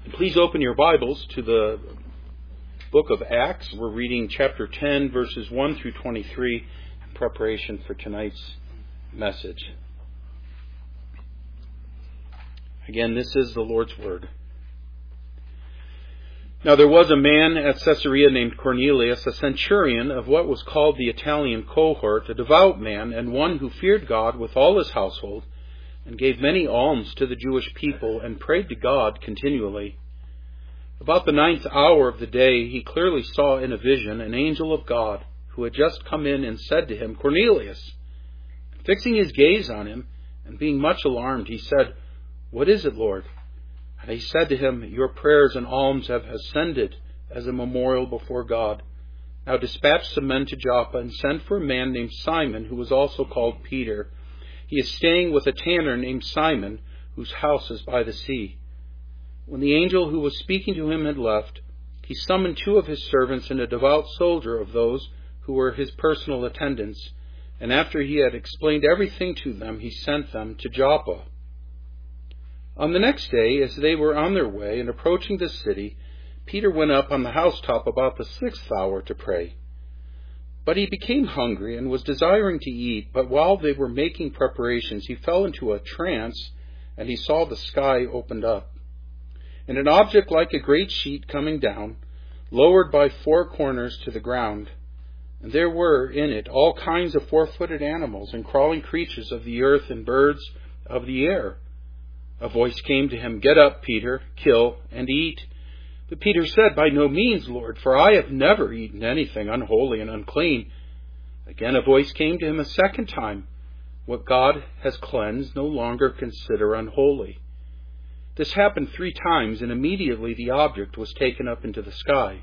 Please open your Bibles to the book of Acts. We're reading chapter 10, verses 1 through 23, in preparation for tonight's message. Again, this is the Lord's Word. Now there was a man at Caesarea named Cornelius, a centurion of what was called the Italian cohort, a devout man, and one who feared God with all his household, and gave many alms to the Jewish people, and prayed to God continually. About the 9th hour of the day, he clearly saw in a vision an angel of God, who had just come in and said to him, "Cornelius." Fixing his gaze on him, and being much alarmed, he said, "What is it, Lord?" And he said to him, "Your prayers and alms have ascended as a memorial before God. Now dispatch some men to Joppa, and send for a man named Simon, who is also called Peter. He is staying with a tanner named Simon, whose house is by the sea." When the angel who was speaking to him had left, he summoned 2 of his servants and a devout soldier of those who were his personal attendants, and after he had explained everything to them, he sent them to Joppa. On the next day, as they were on their way and approaching the city, Peter went up on the housetop about the 6th hour to pray. But he became hungry and was desiring to eat, but while they were making preparations, he fell into a trance, and he saw the sky opened up, and an object like a great sheet coming down, lowered by 4 corners to the ground. And there were in it all kinds of 4-footed animals and crawling creatures of the earth and birds of the air. A voice came to him, "Get up, Peter, kill and eat." But Peter said, "By no means, Lord, for I have never eaten anything unholy and unclean." Again a voice came to him a second time, "What God has cleansed, no longer consider unholy." This happened 3 times, and immediately the object was taken up into the sky.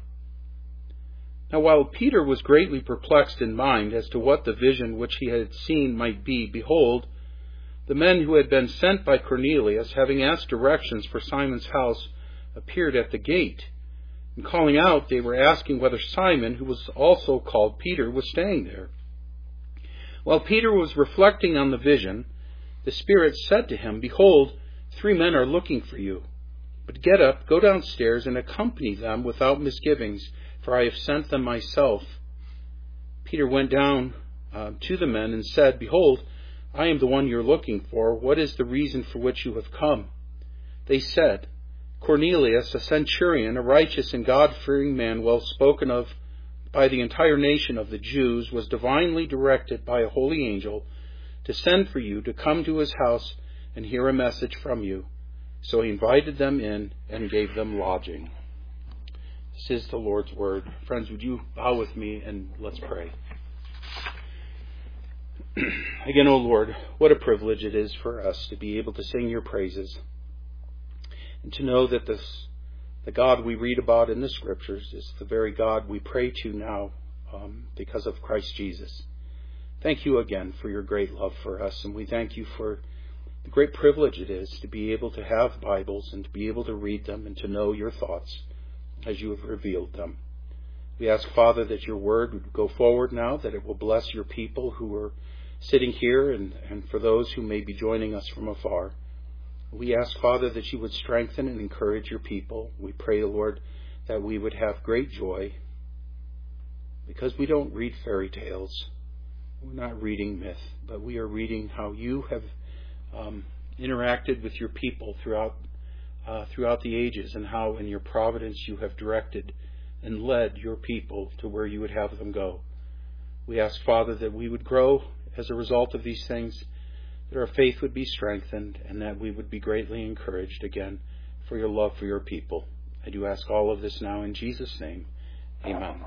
Now while Peter was greatly perplexed in mind as to what the vision which he had seen might be, behold, the men who had been sent by Cornelius, having asked directions for Simon's house, appeared at the gate. And calling out, they were asking whether Simon, who was also called Peter, was staying there. While Peter was reflecting on the vision, the Spirit said to him, "Behold, 3 men are looking for you. But get up, go downstairs, and accompany them without misgivings, for I have sent them myself." Peter went down to the men and said, "Behold, I am the one you're looking for. What is the reason for which you have come?" They said, "Cornelius, a centurion, a righteous and God-fearing man, well spoken of by the entire nation of the Jews, was divinely directed by a holy angel to send for you to come to his house and hear a message from you." So he invited them in and gave them lodging. This is the Lord's word. Friends, would you bow with me and let's pray. Again, O Lord, what a privilege it is for us to be able to sing your praises and to know that the God we read about in the Scriptures is the very God we pray to now because of Christ Jesus. Thank you again for your great love for us, and we thank you for the great privilege it is to be able to have Bibles and to be able to read them and to know your thoughts as you have revealed them. We ask, Father, that your word would go forward now, that it will bless your people who are sitting here and for those who may be joining us from afar. We ask, Father, that you would strengthen and encourage your people. We pray, Lord, that we would have great joy because we don't read fairy tales. We're not reading myth, but we are reading how you have interacted with your people throughout the ages, and how in your providence you have directed and led your people to where you would have them go. We ask, Father, that we would grow as a result of these things, that our faith would be strengthened, and that we would be greatly encouraged again for your love for your people. I do ask all of this now in Jesus' name. Amen.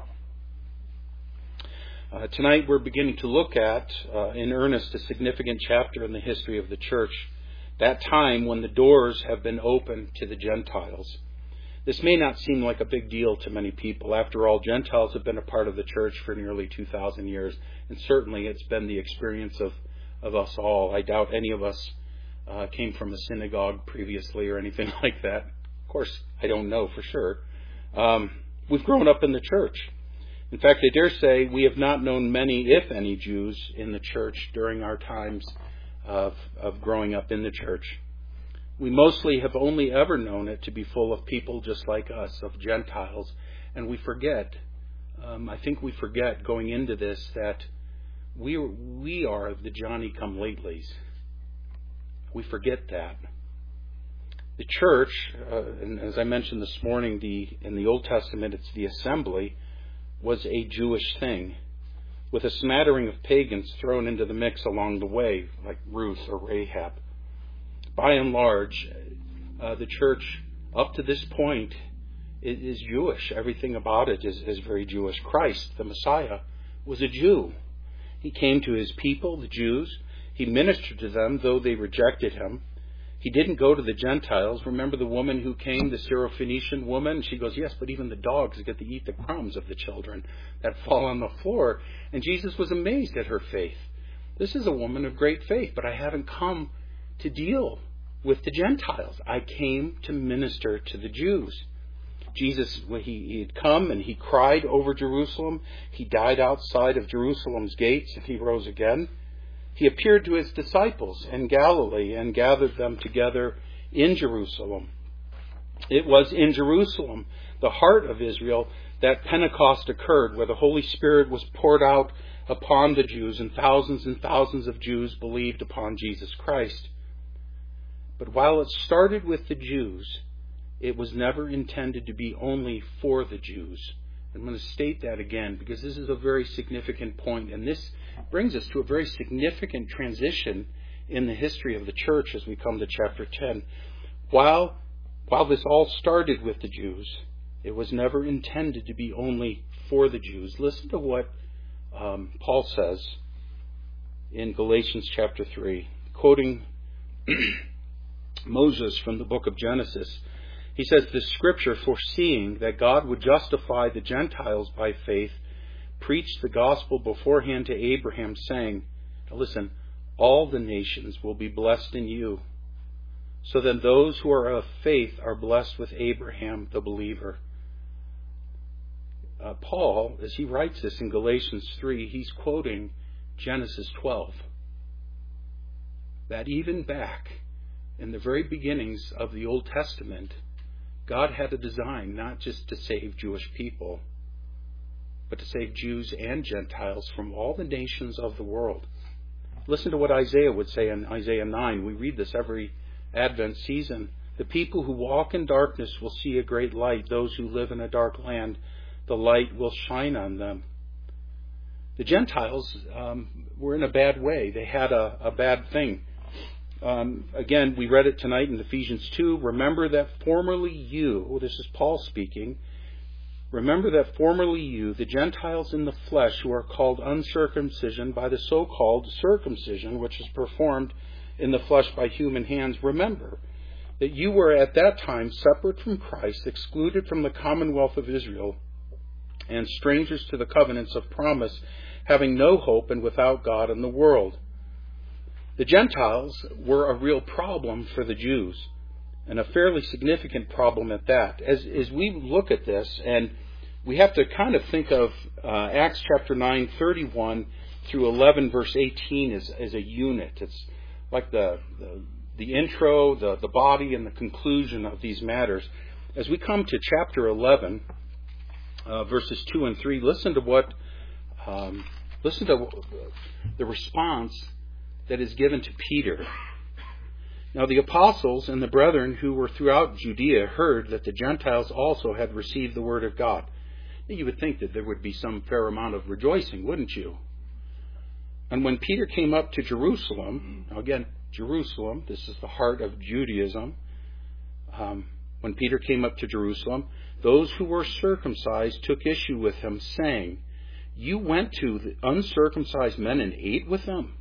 Tonight we're beginning to look at, in earnest, a significant chapter in the history of the church, that time when the doors have been opened to the Gentiles. This may not seem like a big deal to many people. After all, Gentiles have been a part of the church for nearly 2,000 years, and certainly it's been the experience of us all. I doubt any of us came from a synagogue previously or anything like that. Of course, I don't know for sure. We've grown up in the church. In fact, I dare say we have not known many, if any, Jews in the church during our times of growing up in the church. We mostly have only ever known it to be full of people just like us, of Gentiles. And we forget, I think we forget going into this that we are the Johnny-come-latelys. We forget that. The church, and as I mentioned this morning, in the Old Testament it's the assembly, was a Jewish thing, with a smattering of pagans thrown into the mix along the way, like Ruth or Rahab. By and large, the church up to this point is Jewish. Everything about it is very Jewish. Christ, the Messiah, was a Jew. He came to his people, the Jews. He ministered to them, though they rejected him. He didn't go to the Gentiles. Remember the woman who came, the Syrophoenician woman? She goes, yes, but even the dogs get to eat the crumbs of the children that fall on the floor. And Jesus was amazed at her faith. This is a woman of great faith, but I haven't come to deal with the Gentiles. I came to minister to the Jews. Jesus, he had come and he cried over Jerusalem. He died outside of Jerusalem's gates and he rose again. He appeared to his disciples in Galilee and gathered them together in Jerusalem. It was in Jerusalem, the heart of Israel, that Pentecost occurred, where the Holy Spirit was poured out upon the Jews, and thousands of Jews believed upon Jesus Christ. But while it started with the Jews, it was never intended to be only for the Jews. I'm going to state that again because this is a very significant point, and this brings us to a very significant transition in the history of the church as we come to chapter 10. While this all started with the Jews, it was never intended to be only for the Jews. Listen to what Paul says in Galatians chapter 3, quoting Moses from the book of Genesis. He says, the scripture, foreseeing that God would justify the Gentiles by faith, preached the gospel beforehand to Abraham, saying, now listen, all the nations will be blessed in you. So then those who are of faith are blessed with Abraham, the believer. Paul, as he writes this in Galatians 3, he's quoting Genesis 12. That even back in the very beginnings of the Old Testament, God had a design not just to save Jewish people, but to save Jews and Gentiles from all the nations of the world. Listen to what Isaiah would say in Isaiah 9. We read this every Advent season. The people who walk in darkness will see a great light. Those who live in a dark land, the light will shine on them. The Gentiles were in a bad way. They had a bad thing. Again, we read it tonight in Ephesians 2. Remember that formerly you, this is Paul speaking, remember that formerly you, the Gentiles in the flesh, who are called uncircumcision by the so-called circumcision, which is performed in the flesh by human hands, remember that you were at that time separate from Christ, excluded from the commonwealth of Israel, and strangers to the covenants of promise, having no hope and without God in the world. The Gentiles were a real problem for the Jews, and a fairly significant problem at that. As we look at this, and we have to kind of think of Acts chapter 9, 31 through 11, verse 18 as a unit. It's like the intro, the body, and the conclusion of these matters. As we come to chapter 11, verses 2 and 3, listen to the response that is given to Peter. Now the apostles and the brethren who were throughout Judea heard that the Gentiles also had received the word of God. Now, you would think that there would be some fair amount of rejoicing, wouldn't you? And when Peter came up to Jerusalem, now again, Jerusalem, this is the heart of Judaism. When Peter came up to Jerusalem, those who were circumcised took issue with him, saying, you went to the uncircumcised men and ate with them?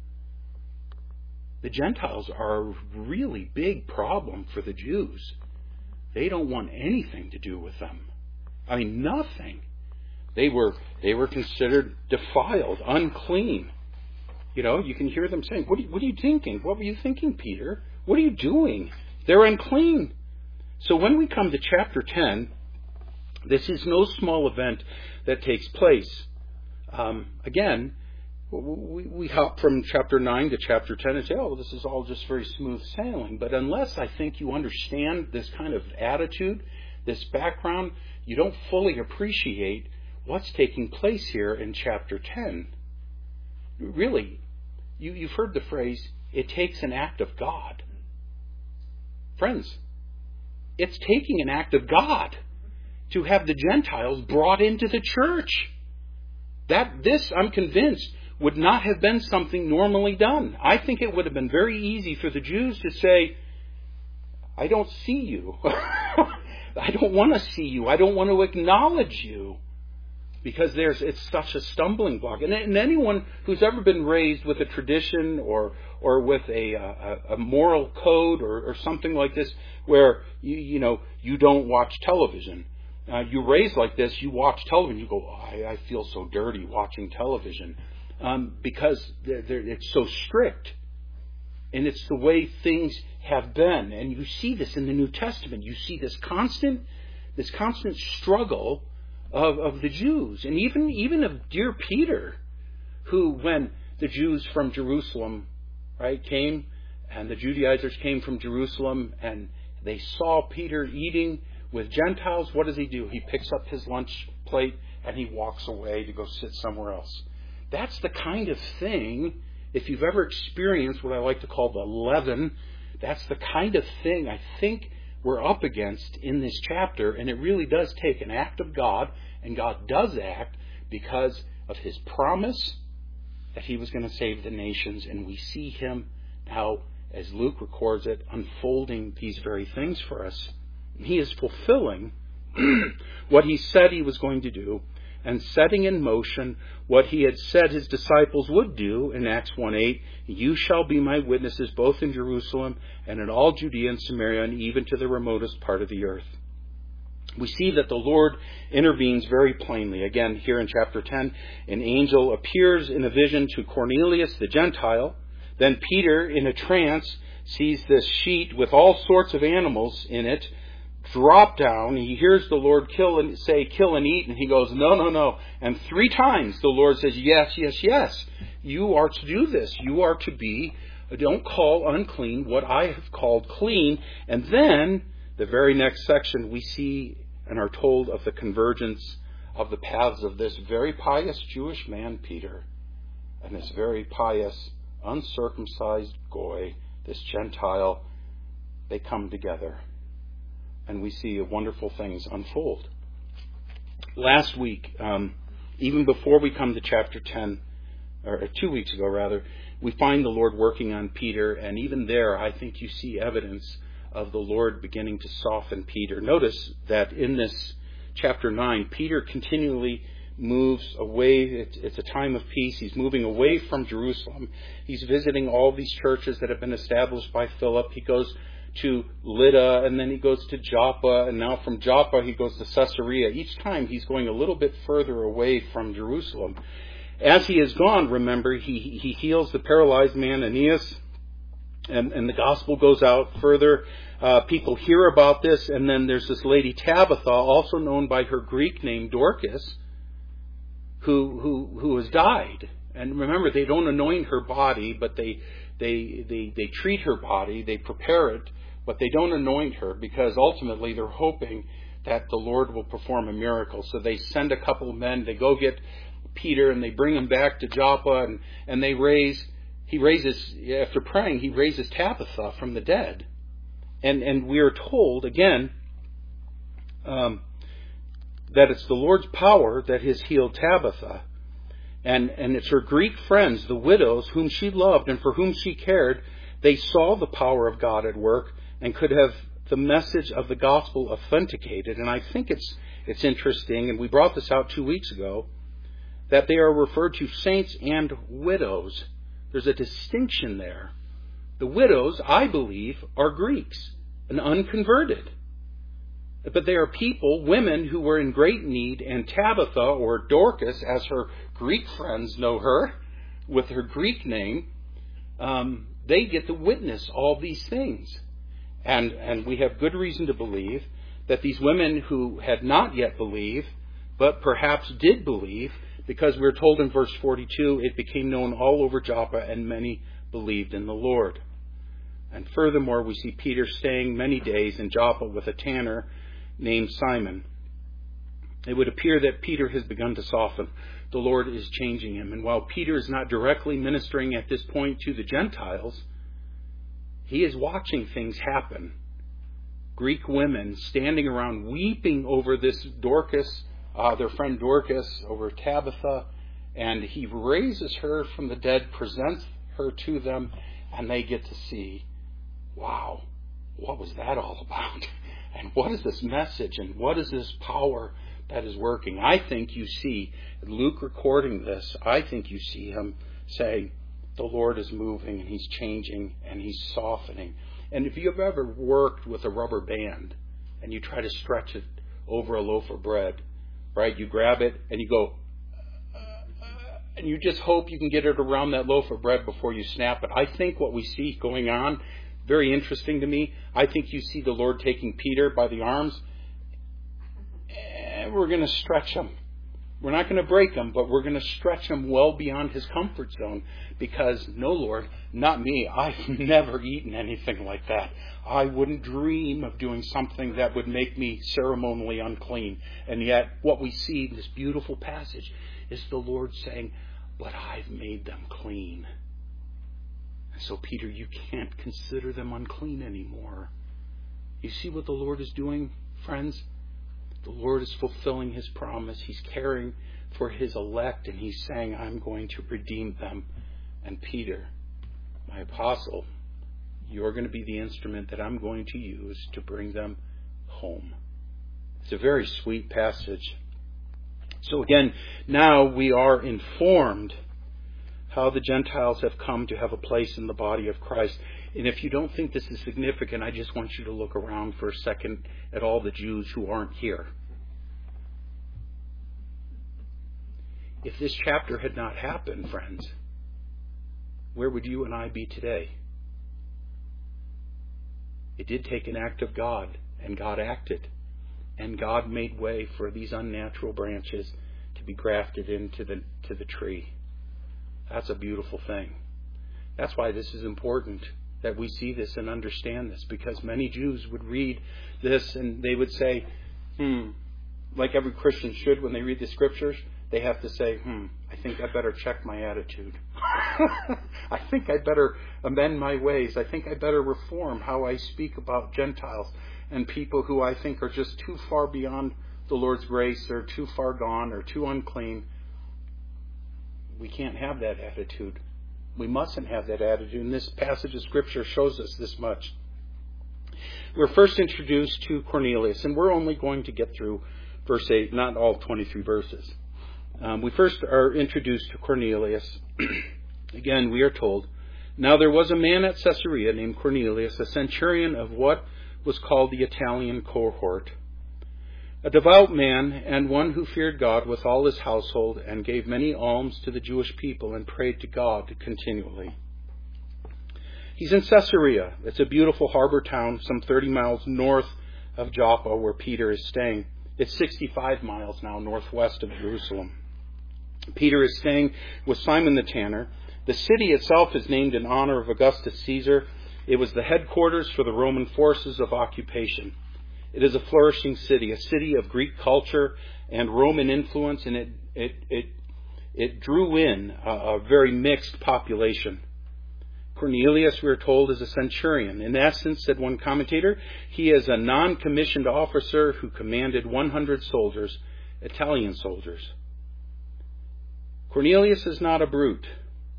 The Gentiles are a really big problem for the Jews. They don't want anything to do with them. I mean, nothing. They were considered defiled, unclean. You know, you can hear them saying, what are you thinking? What were you thinking, Peter? What are you doing? They're unclean. So when we come to chapter 10, this is no small event that takes place. Again, we hop from chapter 9 to chapter 10 and say, oh, this is all just very smooth sailing. But unless I think you understand this kind of attitude, this background, you don't fully appreciate what's taking place here in chapter 10. Really, you've heard the phrase, it takes an act of God. Friends, it's taking an act of God to have the Gentiles brought into the church. This, I'm convinced, would not have been something normally done. I think it would have been very easy for the Jews to say, I don't see you. I don't want to see you. I don't want to acknowledge you. Because it's such a stumbling block. And anyone who's ever been raised with a tradition or with a moral code or something like this, where you don't watch television. You raised like this, you watch television, you go, oh, I feel so dirty watching television. Because it's so strict. And it's the way things have been. And you see this in the New Testament. You see this constant struggle of the Jews. And even of dear Peter, who, when the Jews from Jerusalem, right, came, and the Judaizers came from Jerusalem, and they saw Peter eating with Gentiles, what does he do? He picks up his lunch plate and he walks away to go sit somewhere else. That's the kind of thing, if you've ever experienced what I like to call the leaven, that's the kind of thing I think we're up against in this chapter. And it really does take an act of God, and God does act because of His promise that He was going to save the nations. And we see Him now, as Luke records it, unfolding these very things for us. He is fulfilling what He said He was going to do, and setting in motion what He had said His disciples would do in Acts 1:8. You shall be my witnesses both in Jerusalem and in all Judea and Samaria and even to the remotest part of the earth. We see that the Lord intervenes very plainly. Again, here in chapter 10, an angel appears in a vision to Cornelius the Gentile. Then Peter, in a trance, sees this sheet with all sorts of animals in it drop down. He hears the Lord say, kill and eat, and he goes, no, no, no. And 3 times the Lord says, yes, yes, yes. You are to do this. You are to be, don't call unclean what I have called clean. And then, the very next section, we see and are told of the convergence of the paths of this very pious Jewish man, Peter, and this very pious, uncircumcised Goy, this Gentile. They come together. And we see wonderful things unfold. Last week, even before we come to chapter 10, or 2 weeks ago rather, we find the Lord working on Peter, and even there I think you see evidence of the Lord beginning to soften Peter. Notice that in this chapter 9, Peter continually moves away. It's a time of peace. He's moving away from Jerusalem. He's visiting all these churches that have been established by Philip. He goes to Lydda, and then he goes to Joppa, and now from Joppa he goes to Caesarea. Each time he's going a little bit further away from Jerusalem. As he has gone, remember, he heals the paralyzed man, Aeneas, and the gospel goes out further. People hear about this, and then there's this lady Tabitha, also known by her Greek name Dorcas, who has died. And remember, they don't anoint her body, but they treat her body, they prepare it, but they don't anoint her, because ultimately they're hoping that the Lord will perform a miracle. So they send a couple of men, they go get Peter, and they bring him back to Joppa, and he raises, after praying, he raises Tabitha from the dead. And we are told, again, that it's the Lord's power that has healed Tabitha. And it's her Greek friends, the widows, whom she loved and for whom she cared. They saw the power of God at work and could have the message of the gospel authenticated. And I think it's interesting, and we brought this out 2 weeks ago, that they are referred to saints and widows. There's a distinction there. The widows, I believe, are Greeks and unconverted. But they are people, women, who were in great need, and Tabitha, or Dorcas, as her Greek friends know her, with her Greek name, they get to witness all these things. And we have good reason to believe that these women who had not yet believed, but perhaps did believe, because we're told in verse 42, it became known all over Joppa, and many believed in the Lord. And furthermore, we see Peter staying many days in Joppa with a tanner named Simon. It would appear that Peter has begun to soften. The Lord is changing him. And while Peter is not directly ministering at this point to the Gentiles, he is watching things happen. Greek women standing around weeping over this Dorcas, their friend Dorcas, over Tabitha, and he raises her from the dead, presents her to them, and they get to see, wow, what was that all about? And what is this message? And what is this power that is working? I think you see, Luke recording this, I think you see him saying, the Lord is moving, and he's changing, and he's softening. And if you've ever worked with a rubber band and you try to stretch it over a loaf of bread, right? You grab it and you go, and you just hope you can get it around that loaf of bread before you snap it. I think what we see going on, very interesting to me, I think you see the Lord taking Peter by the arms, and we're going to stretch him. We're not going to break him, but we're going to stretch him well beyond his comfort zone, because, no, Lord, not me. I've never eaten anything like that. I wouldn't dream of doing something that would make me ceremonially unclean. And yet, what we see in this beautiful passage is the Lord saying, but I've made them clean. And so, Peter, you can't consider them unclean anymore. You see what the Lord is doing, friends? The Lord is fulfilling his promise. He's caring for his elect, and he's saying, I'm going to redeem them. And Peter, my apostle, you're going to be the instrument that I'm going to use to bring them home. It's a very sweet passage. So again, now we are informed how the Gentiles have come to have a place in the body of Christ. And if you don't think this is significant, I just want you to look around for a second at all the Jews who aren't here. If this chapter had not happened, friends, where would you and I be today? It did take an act of God, and God acted. And God made way for these unnatural branches to be grafted into the tree. That's a beautiful thing. That's why this is important, that we see this and understand this, because many Jews would read this and they would say, like every Christian should when they read the scriptures, they have to say, I think I better check my attitude. I think I better amend my ways. I think I better reform how I speak about Gentiles and people who I think are just too far beyond the Lord's grace, or too far gone, or too unclean. We can't have that attitude. We mustn't have that attitude. And this passage of Scripture shows us this much. We're first introduced to Cornelius, and we're only going to get through verse 8, not all 23 verses. We first are introduced to Cornelius. Again, we are told, now there was a man at Caesarea named Cornelius, a centurion of what was called the Italian cohort, a devout man, and one who feared God with all his household, and gave many alms to the Jewish people, and prayed to God continually. He's in Caesarea. It's a beautiful harbor town, some 30 miles north of Joppa, where Peter is staying. It's 65 miles now northwest of Jerusalem. Peter is staying with Simon the tanner. The city itself is named in honor of Augustus Caesar. It was the headquarters for the Roman forces of occupation. It is a flourishing city, a city of Greek culture and Roman influence, and it drew in a very mixed population. Cornelius, we are told, is a centurion. In essence, said one commentator, he is a non-commissioned officer who commanded 100 soldiers, Italian soldiers. Cornelius is not a brute.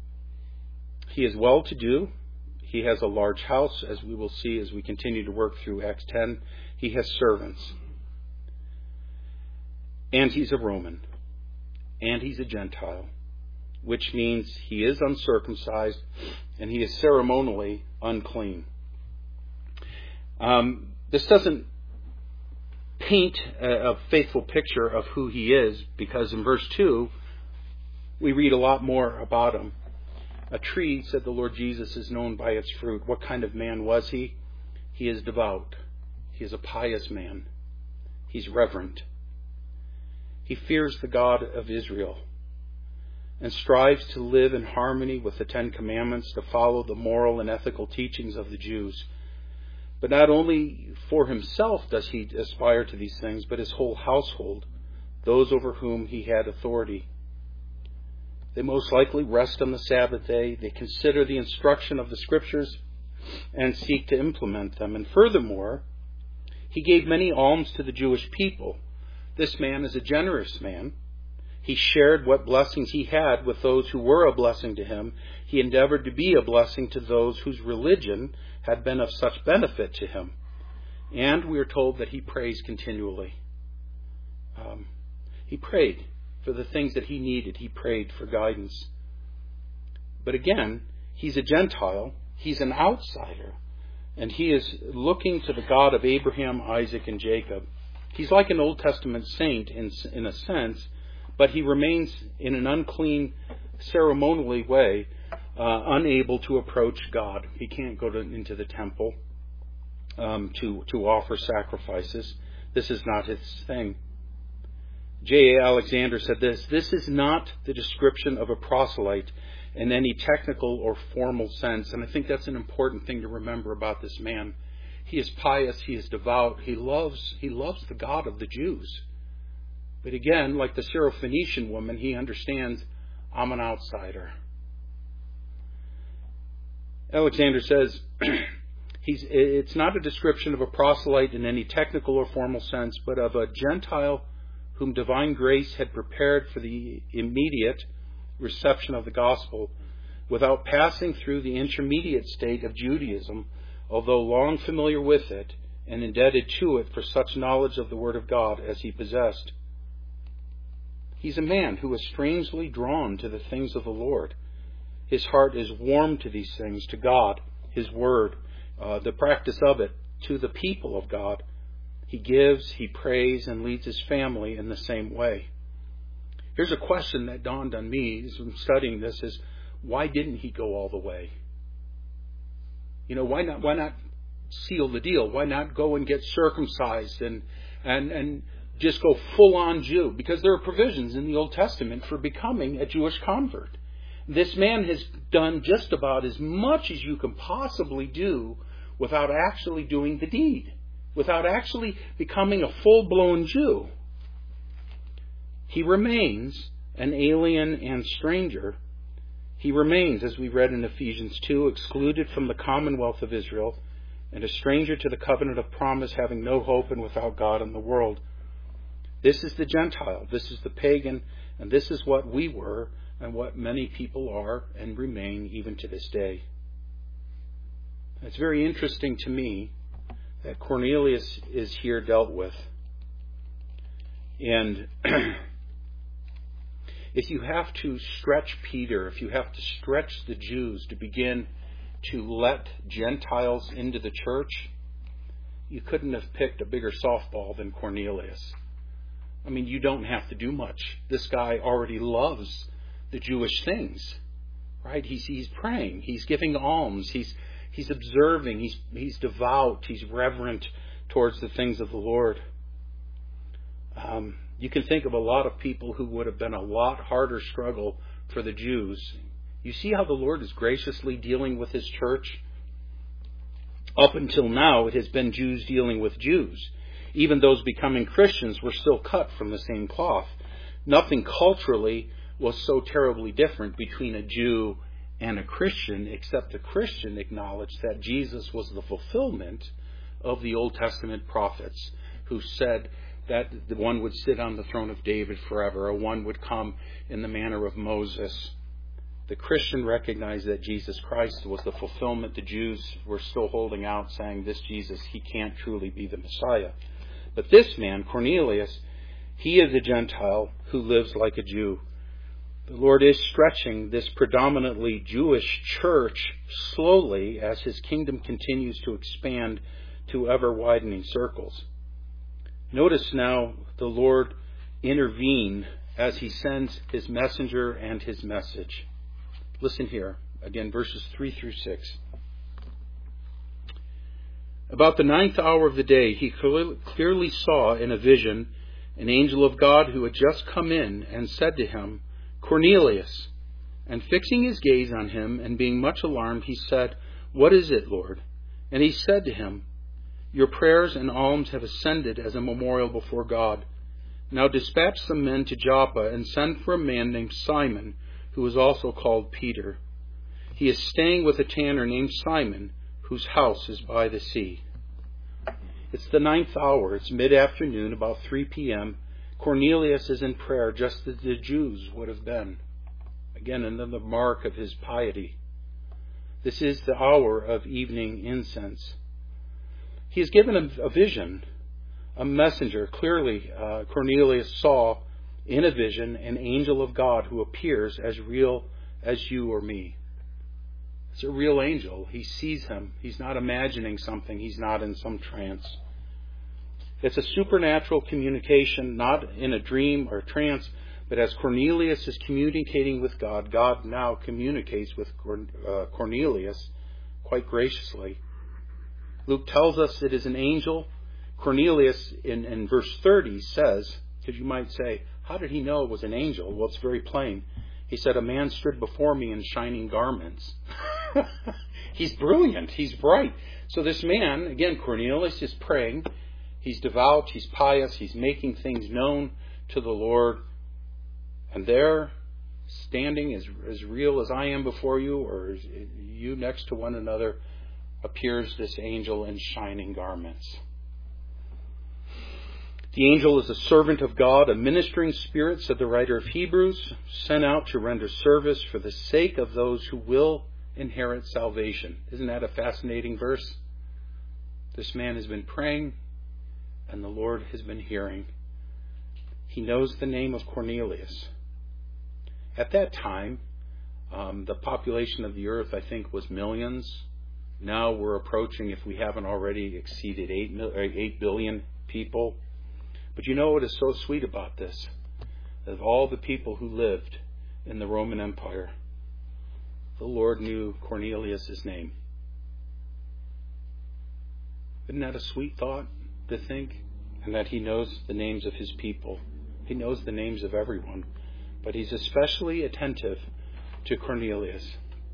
He is well-to-do. He has a large house, as we will see as we continue to work through Acts 10. He has servants. And he's a Roman. And he's a Gentile, which means he is uncircumcised and he is ceremonially unclean. This doesn't paint a faithful picture of who he is, because in verse 2, we read a lot more about him. A tree, said the Lord Jesus, is known by its fruit. What kind of man was he? He is devout. He is a pious man. He's reverent. He fears the God of Israel. and strives to live in harmony with the Ten Commandments, to follow the moral and ethical teachings of the Jews. But not only for himself does he aspire to these things, but his whole household, those over whom he had authority. They most likely rest on the Sabbath day. They consider the instruction of the Scriptures and seek to implement them. And furthermore, he gave many alms to the Jewish people. This man is a generous man. He shared what blessings he had with those who were a blessing to him. He endeavored to be a blessing to those whose religion had been of such benefit to him. And we are told that he prays continually. He prayed for the things that he needed. He prayed for guidance. But again, he's a Gentile. He's an outsider. And he is looking to the God of Abraham, Isaac, and Jacob. He's like an Old Testament saint in a sense, but he remains in an unclean, ceremonially way, unable to approach God. He can't go into the temple to offer sacrifices. This is not his thing. J.A. Alexander said this is not the description of a proselyte in any technical or formal sense. And I think that's an important thing to remember about this man. He is pious, he is devout, he loves the God of the Jews. But again, like the Syrophoenician woman, he understands, I'm an outsider. Alexander says, it's not a description of a proselyte in any technical or formal sense, but of a Gentile whom divine grace had prepared for the immediate reception of the gospel without passing through the intermediate state of Judaism, although long familiar with it and indebted to it for such knowledge of the Word of God as he possessed. He's a man who is strangely drawn to the things of the Lord. His heart is warm to these things, to God, His Word, the practice of it, to the people of God. He gives, he prays, and leads his family in the same way. Here's a question that dawned on me as I'm studying this is, why didn't he go all the way? Why not seal the deal? Why not go and get circumcised and just go full-on Jew? Because there are provisions in the Old Testament for becoming a Jewish convert. This man has done just about as much as you can possibly do without actually doing the deed, without actually becoming a full-blown Jew. He remains an alien and stranger. He remains, as we read in Ephesians 2, excluded from the commonwealth of Israel and a stranger to the covenant of promise, having no hope and without God in the world. This is the Gentile, this is the pagan, and this is what we were and what many people are and remain even to this day. It's very interesting to me that Cornelius is here dealt with. And if you have to stretch Peter, if you have to stretch the Jews to begin to let Gentiles into the church, you couldn't have picked a bigger softball than Cornelius. I mean, you don't have to do much. This guy already loves the Jewish things, right? He's praying, he's giving alms, he's observing, he's devout, he's reverent towards the things of the Lord. You can think of a lot of people who would have been a lot harder struggle for the Jews. You see how the Lord is graciously dealing with His church? Up until now, it has been Jews dealing with Jews. Even those becoming Christians were still cut from the same cloth. Nothing culturally was so terribly different between a Jew and a Christian, except the Christian acknowledged that Jesus was the fulfillment of the Old Testament prophets who said that the one would sit on the throne of David forever, or one would come in the manner of Moses. The Christian recognized that Jesus Christ was the fulfillment. The Jews were still holding out, saying, this Jesus, he can't truly be the Messiah. But this man, Cornelius, he is a Gentile who lives like a Jew. The Lord is stretching this predominantly Jewish church slowly as His kingdom continues to expand to ever-widening circles. Notice now the Lord intervene as He sends His messenger and His message. Listen here, again, verses 3 through 6. About the 9th hour of the day, he clearly saw in a vision an angel of God who had just come in and said to him, "Cornelius." And fixing his gaze on him, and being much alarmed, he said, "What is it, Lord?" And he said to him, "Your prayers and alms have ascended as a memorial before God. Now dispatch some men to Joppa, and send for a man named Simon, who is also called Peter. He is staying with a tanner named Simon, whose house is by the sea." It's the 9th hour. It's mid-afternoon, about 3 p.m. Cornelius is in prayer, just as the Jews would have been. Again, another mark of his piety. This is the hour of evening incense. He is given a vision, a messenger. Clearly, Cornelius saw in a vision an angel of God who appears as real as you or me. It's a real angel. He sees him. He's not imagining something. He's not in some trance. It's a supernatural communication, not in a dream or trance, but as Cornelius is communicating with God, God now communicates with Cornelius quite graciously. Luke tells us it is an angel. Cornelius, in verse 30, says, because you might say, how did he know it was an angel? Well, it's very plain. He said, "A man stood before me in shining garments." He's brilliant. He's bright. So this man, again, Cornelius is praying. He's devout. He's pious. He's making things known to the Lord. And there, standing as real as I am before you, or as you next to one another, appears this angel in shining garments. The angel is a servant of God, a ministering spirit, said the writer of Hebrews, sent out to render service for the sake of those who will inherit salvation. Isn't that a fascinating verse? This man has been praying, and the Lord has been hearing. He knows the name of Cornelius. At that time, the population of the earth, I think, was millions. Now we're approaching, if we haven't already exceeded 8 billion people. But you know what is so sweet about this? Of all the people who lived in the Roman Empire, the Lord knew Cornelius' name. Isn't that a sweet thought to think? And that he knows the names of his people. He knows the names of everyone. But he's especially attentive to Cornelius.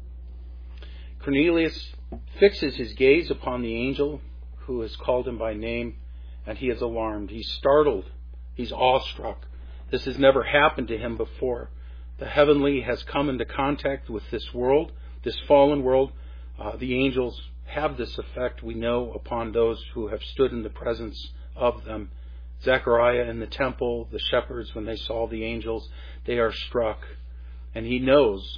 Cornelius fixes his gaze upon the angel who has called him by name, and he is alarmed. He's startled. He's awestruck. This has never happened to him before. The heavenly has come into contact with this world, this fallen world. The angels have this effect, we know, upon those who have stood in the presence of them. Zechariah in the temple, the shepherds, when they saw the angels, they are struck. And he knows,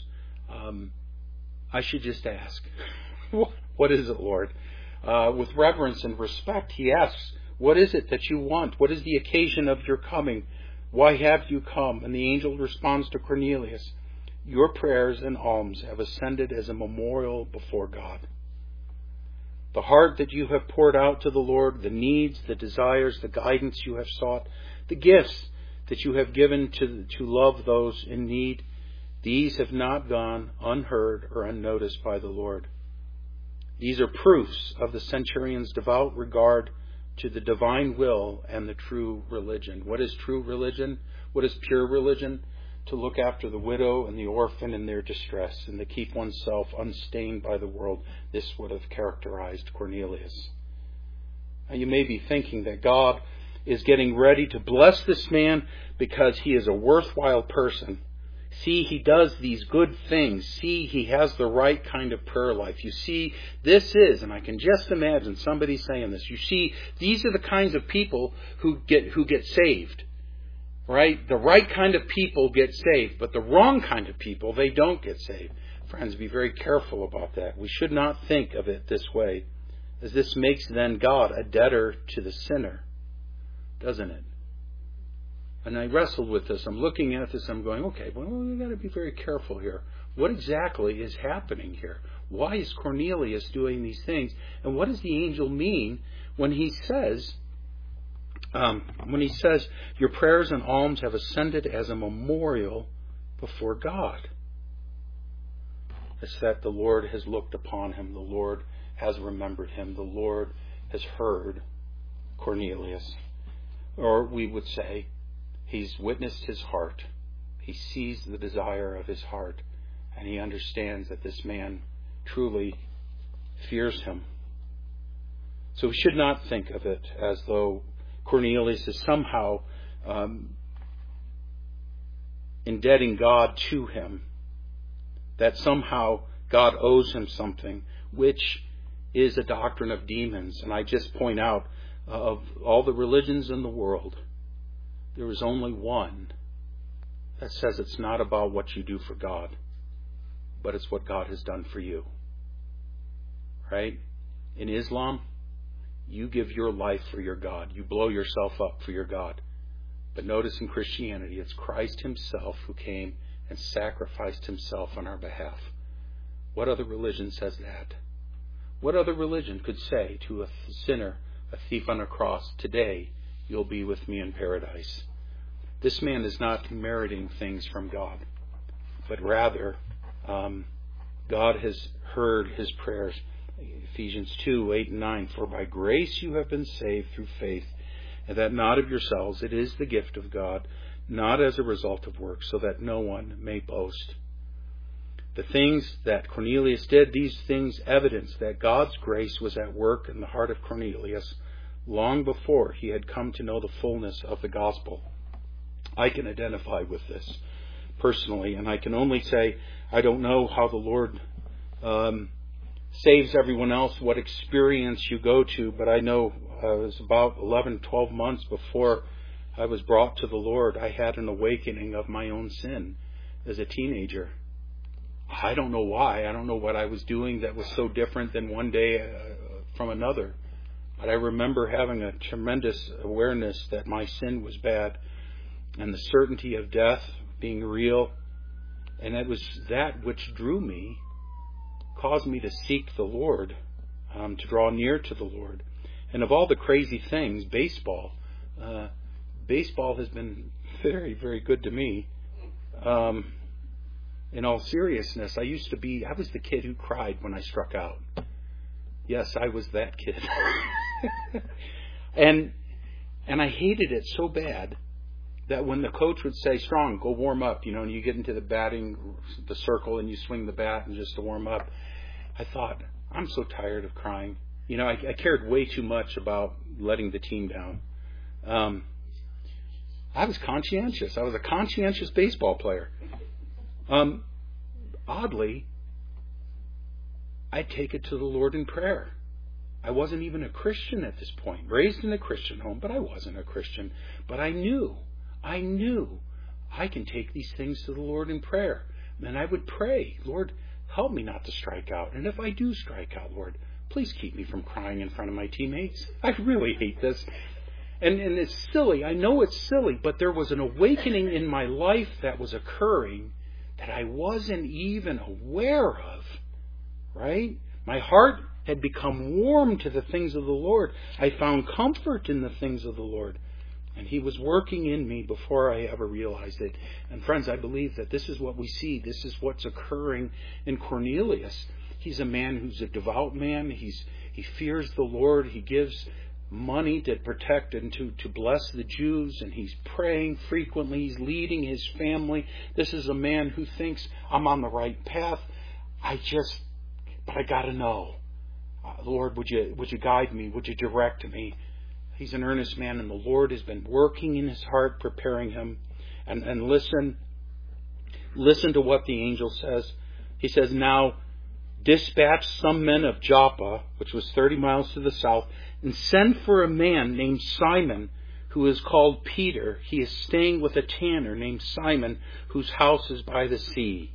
I should just ask, what is it, Lord? With reverence and respect, he asks, what is it that you want? What is the occasion of your coming? Why have you come? And the angel responds to Cornelius, your prayers and alms have ascended as a memorial before God. The heart that you have poured out to the Lord, the needs, the desires, the guidance you have sought, the gifts that you have given to love those in need, these have not gone unheard or unnoticed by the Lord. These are proofs of the centurion's devout regard to the divine will and the true religion. What is true religion? What is pure religion? To look after the widow and the orphan in their distress and to keep oneself unstained by the world. This would have characterized Cornelius. Now you may be thinking that God is getting ready to bless this man because he is a worthwhile person. See, he does these good things. See, he has the right kind of prayer life. You see, this is, and I can just imagine somebody saying this, you see, these are the kinds of people who get saved. Right? The right kind of people get saved, but the wrong kind of people, they don't get saved. Friends, be very careful about that. We should not think of it this way, as this makes then God a debtor to the sinner, doesn't it? And I wrestled with this. I'm looking at this. I'm going, okay, well, we've got to be very careful here. What exactly is happening here? Why is Cornelius doing these things? And what does the angel mean when he says, your prayers and alms have ascended as a memorial before God? It's that the Lord has looked upon him. The Lord has remembered him. The Lord has heard Cornelius. Or we would say, he's witnessed his heart. He sees the desire of his heart, and he understands that this man truly fears him. So we should not think of it as though Cornelius is somehow indebting God to him, that somehow God owes him something, which is a doctrine of demons. And I just point out, of all the religions in the world, there is only one that says it's not about what you do for God, but it's what God has done for you. Right? In Islam, you give your life for your God. You blow yourself up for your God. But notice in Christianity, it's Christ himself who came and sacrificed himself on our behalf. What other religion says that? What other religion could say to a sinner, a thief on a cross, today you'll be with me in paradise? This man is not meriting things from God, but rather God has heard his prayers. Ephesians 2, 8 and 9, for by grace you have been saved through faith, and that not of yourselves, it is the gift of God, not as a result of works, so that no one may boast. The things that Cornelius did, these things evidence that God's grace was at work in the heart of Cornelius long before he had come to know the fullness of the gospel. I can identify with this personally, and I can only say I don't know how the Lord saves everyone else, what experience you go to, but I know it was about 11, 12 months before I was brought to the Lord, I had an awakening of my own sin as a teenager. I don't know why. I don't know what I was doing that was so different than one day from another. But I remember having a tremendous awareness that my sin was bad and the certainty of death being real. And it was that which drew me, caused me to seek the Lord, to draw near to the Lord. And of all the crazy things, baseball has been very, very good to me. In all seriousness, I was the kid who cried when I struck out. Yes, I was that kid. and I hated it so bad that when the coach would say, Strong, go warm up, and you get into the circle and you swing the bat and just to warm up, I thought, I'm so tired of crying. I cared way too much about letting the team down. I was conscientious. I was a conscientious baseball player. Oddly, I'd take it to the Lord in prayer. I wasn't even a Christian at this point, raised in a Christian home, but I wasn't a Christian. But I knew I can take these things to the Lord in prayer. And I would pray, Lord, help me not to strike out. And if I do strike out, Lord, please keep me from crying in front of my teammates. I really hate this. And it's silly. I know it's silly, but there was an awakening in my life that was occurring that I wasn't even aware of, right? My heart had become warm to the things of the Lord. I found comfort in the things of the Lord. And He was working in me before I ever realized it. And friends, I believe that this is what we see. This is what's occurring in Cornelius. He's a man who's a devout man. He fears the Lord. He gives money to protect and to bless the Jews, and he's praying frequently. He's leading his family. This is a man who thinks, I'm on the right path. But I got to know. Lord, would you guide me? Would you direct me? He's an earnest man, and the Lord has been working in his heart, preparing him. And listen to what the angel says. He says, now dispatch some men of Joppa, which was 30 miles to the south, and send for a man named Simon, who is called Peter. He is staying with a tanner named Simon, whose house is by the sea.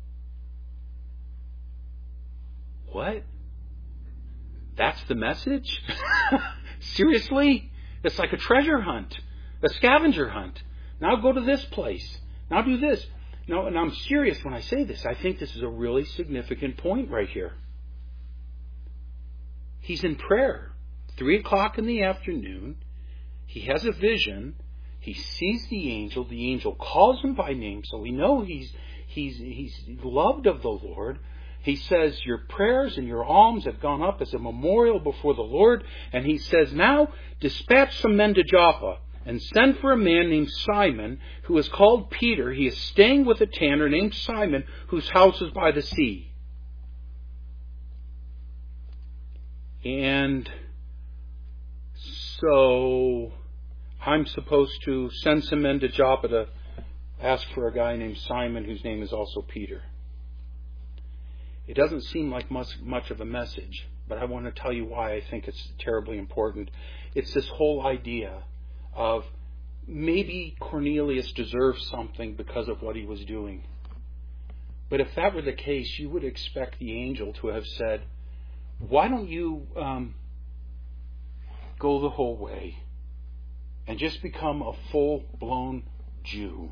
What? That's the message? Seriously? It's like a treasure hunt, a scavenger hunt. Now go to this place. Now do this. No, and I'm serious when I say this. I think this is a really significant point right here. He's in prayer. 3 o'clock in the afternoon. He has a vision. He sees the angel. The angel calls him by name, so we know he's loved of the Lord. He says, your prayers and your alms have gone up as a memorial before the Lord. And he says, now dispatch some men to Joppa. and send for a man named Simon, who is called Peter. He is staying with a tanner named Simon, whose house is by the sea. And so I'm supposed to send some men to Joppa to ask for a guy named Simon, whose name is also Peter. It doesn't seem like much of a message, but I want to tell you why I think it's terribly important. It's this whole idea of maybe Cornelius deserved something because of what he was doing. But if that were the case, you would expect the angel to have said, why don't you go the whole way and just become a full-blown Jew?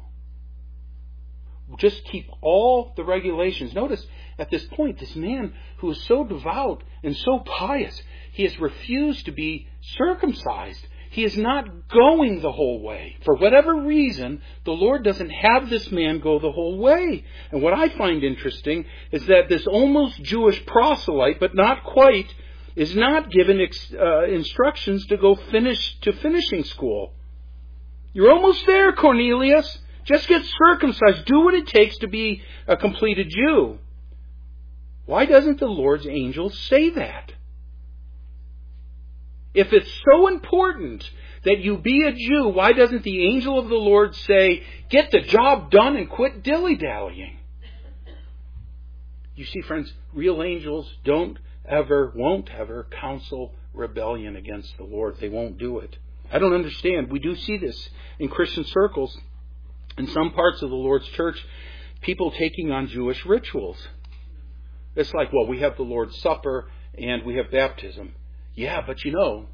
Just keep all the regulations. Notice at this point, this man who is so devout and so pious, he has refused to be circumcised. He is not going the whole way. For whatever reason, the Lord doesn't have this man go the whole way. And what I find interesting is that this almost Jewish proselyte, but not quite, is not given instructions to go to finishing school. You're almost there, Cornelius. Just get circumcised. Do what it takes to be a completed Jew. Why doesn't the Lord's angel say that? If it's so important that you be a Jew, why doesn't the angel of the Lord say, get the job done and quit dilly-dallying? You see, friends, real angels won't ever counsel rebellion against the Lord. They won't do it. I don't understand. We do see this in Christian circles. In some parts of the Lord's church, people taking on Jewish rituals. It's like, well, we have the Lord's Supper and we have baptism. Yeah, but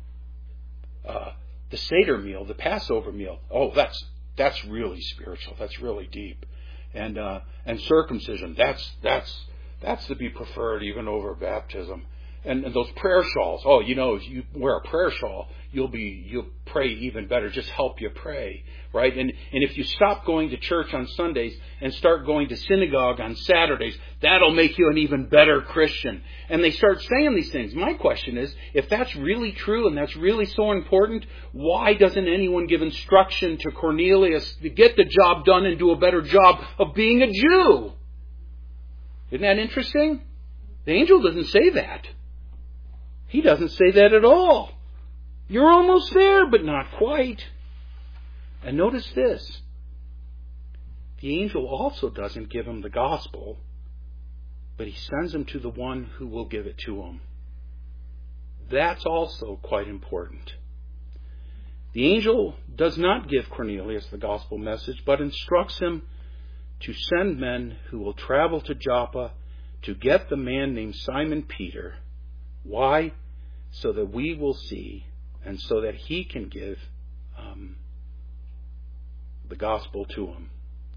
the Seder meal, the Passover meal, oh, that's really spiritual. That's really deep. And circumcision, that's to be preferred even over baptism. And those prayer shawls, if you wear a prayer shawl, you'll pray even better. Just help you pray, right? And if you stop going to church on Sundays and start going to synagogue on Saturdays, that'll make you an even better Christian. And they start saying these things. My question is, if that's really true and that's really so important, why doesn't anyone give instruction to Cornelius to get the job done and do a better job of being a Jew? Isn't that interesting? The angel doesn't say that. He doesn't say that at all. You're almost there, but not quite. And notice this. The angel also doesn't give him the gospel, but he sends him to the one who will give it to him. That's also quite important. The angel does not give Cornelius the gospel message, but instructs him to send men who will travel to Joppa to get the man named Simon Peter. Why? So that we will see, and so that he can give the gospel to him.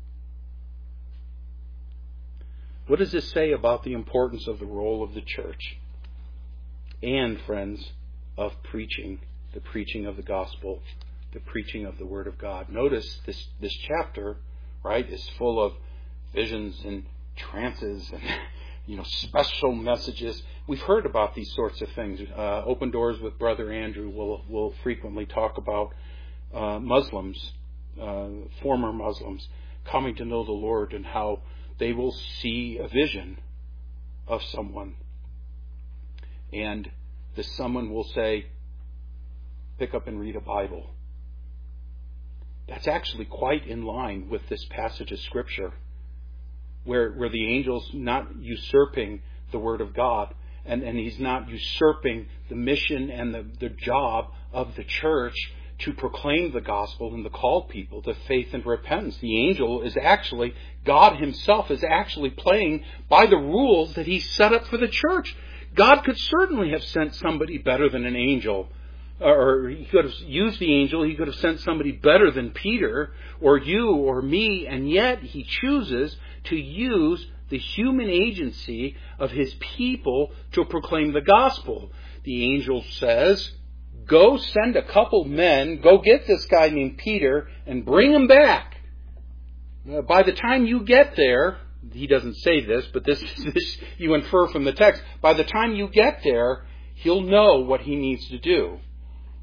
What does this say about the importance of the role of the church and, friends, of preaching, the preaching of the gospel, the preaching of the Word of God? Notice this chapter, right, is full of visions and trances and special messages. We've heard about these sorts of things. Open Doors with Brother Andrew will frequently talk about Muslims, former Muslims, coming to know the Lord and how they will see a vision of someone. And this someone will say, pick up and read a Bible. That's actually quite in line with this passage of Scripture, where the angel's not usurping the Word of God, and he's not usurping the mission and the job of the church to proclaim the gospel and to call people to faith and repentance. The angel is actually, God himself is actually playing by the rules that he set up for the church. God could certainly have sent somebody better than an angel, or he could have used the angel. He could have sent somebody better than Peter or you or me, and yet he chooses to use the human agency of his people to proclaim the gospel. The angel says, go send a couple men, go get this guy named Peter and bring him back. By the time you get there, he doesn't say this, but this you infer from the text, by the time you get there, he'll know what he needs to do.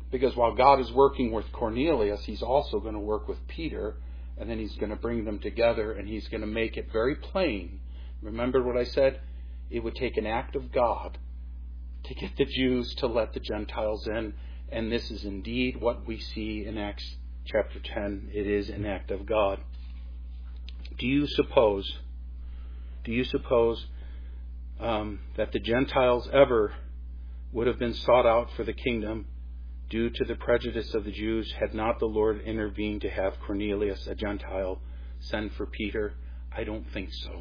Because while God is working with Cornelius, he's also going to work with Peter, and then he's going to bring them together, and he's going to make it very plain. Remember what I said? It would take an act of God to get the Jews to let the Gentiles in, and this is indeed what we see in Acts chapter 10. It is an act of God. Do you suppose that the Gentiles ever would have been sought out for the kingdom due to the prejudice of the Jews had not the Lord intervened to have Cornelius, a Gentile, send for Peter? I don't think so.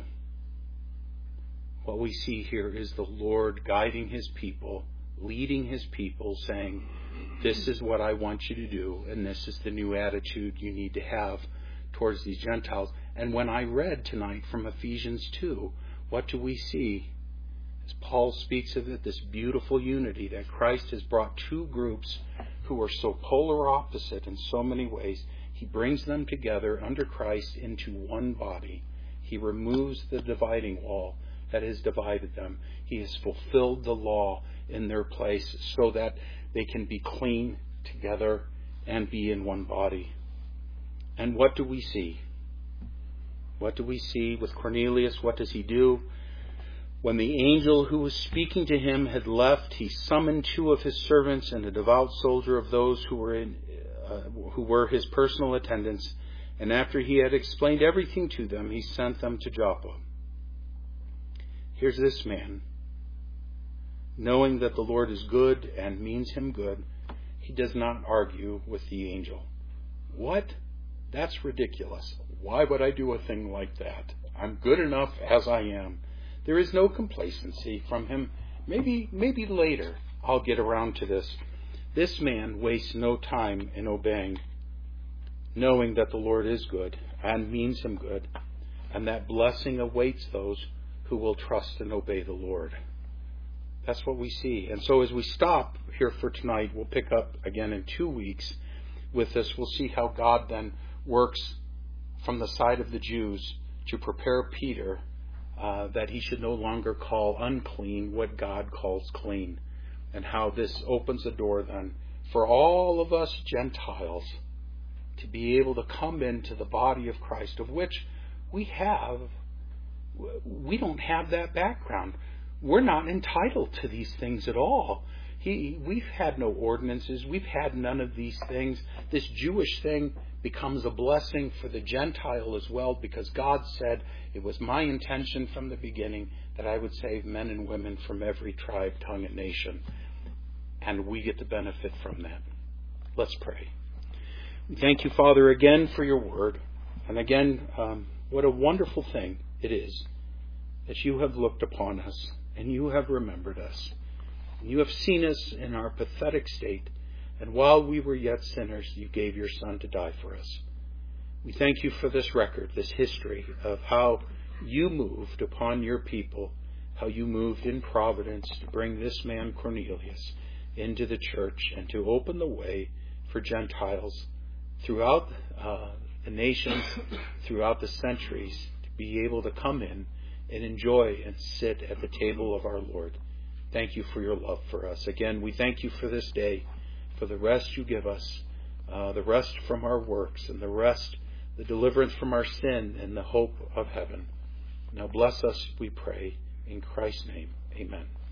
What we see here is the Lord guiding his people, leading his people, saying, this is what I want you to do, and this is the new attitude you need to have towards these Gentiles. And when I read tonight from Ephesians 2, what do we see? As Paul speaks of it, this beautiful unity that Christ has brought two groups who are so polar opposite in so many ways. He brings them together under Christ into one body. He removes the dividing wall that has divided them. He has fulfilled the law in their place so that they can be clean together and be in one body. And what do we see? What do we see with Cornelius? What does he do? When the angel who was speaking to him had left, he summoned two of his servants and a devout soldier of those who were his personal attendants. And after he had explained everything to them, he sent them to Joppa. Here's this man, knowing that the Lord is good and means him good, he does not argue with the angel. What? That's ridiculous. Why would I do a thing like that? I'm good enough as I am. There is no complacency from him. Maybe later I'll get around to this. This man wastes no time in obeying, knowing that the Lord is good and means him good, and that blessing awaits those who will trust and obey the Lord. That's what we see. And so as we stop here for tonight, we'll pick up again in 2 weeks with this. We'll see how God then works from the side of the Jews to prepare Peter that he should no longer call unclean what God calls clean, and how this opens the door then for all of us Gentiles to be able to come into the body of Christ, of which we don't have that background. We're not entitled to these things at all. We've had no ordinances. We've had none of these things. This Jewish thing becomes a blessing for the Gentile as well, because God said it was my intention from the beginning that I would save men and women from every tribe, tongue, and nation. And we get to benefit from that. Let's pray. We thank you, Father, again for your word. And again, what a wonderful thing it is that you have looked upon us and you have remembered us. You have seen us in our pathetic state, and while we were yet sinners, you gave your Son to die for us. We thank you for this record, this history of how you moved upon your people, how you moved in providence to bring this man Cornelius into the church and to open the way for Gentiles throughout the nations, throughout the centuries, to be able to come in and enjoy and sit at the table of our Lord. Thank you for your love for us. Again, we thank you for this day, for the rest you give us, the rest from our works, and the deliverance from our sin, and the hope of heaven. Now bless us, we pray, in Christ's name. Amen.